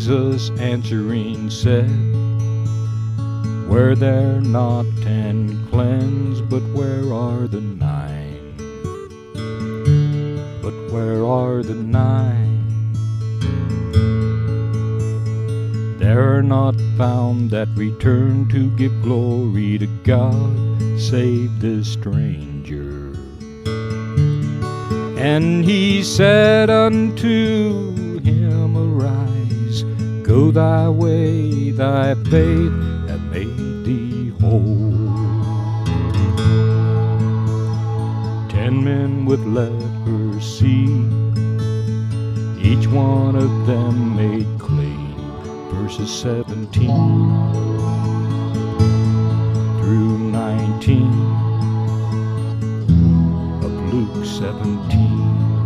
Jesus answering said, Were there not 10 cleansed, but where are the 9? But where are the 9? There are not found that return to give glory to God, save this stranger. And he said unto him, Arise, go thy way, thy faith hath made thee whole. 10 men with leprosy, each one of them made clean. Verses 17 through 19 of Luke 17.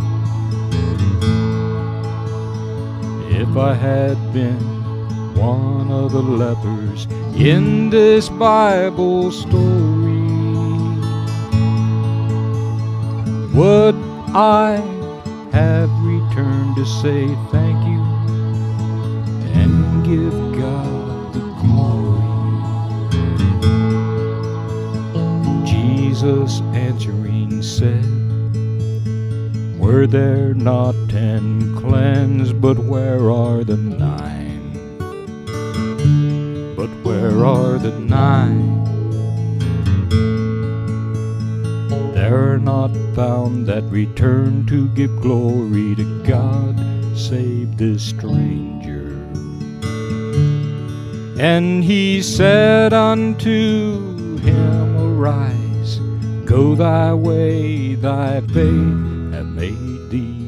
If I had been one of the lepers in this Bible story, would I have returned to say thank you and give God the glory? Jesus answering said, Were there not 10 cleansed, but where are the 9? But where are the 9? There are not found that return to give glory to God, save this stranger. And he said unto him, Arise, go thy way, thy faith hath made thee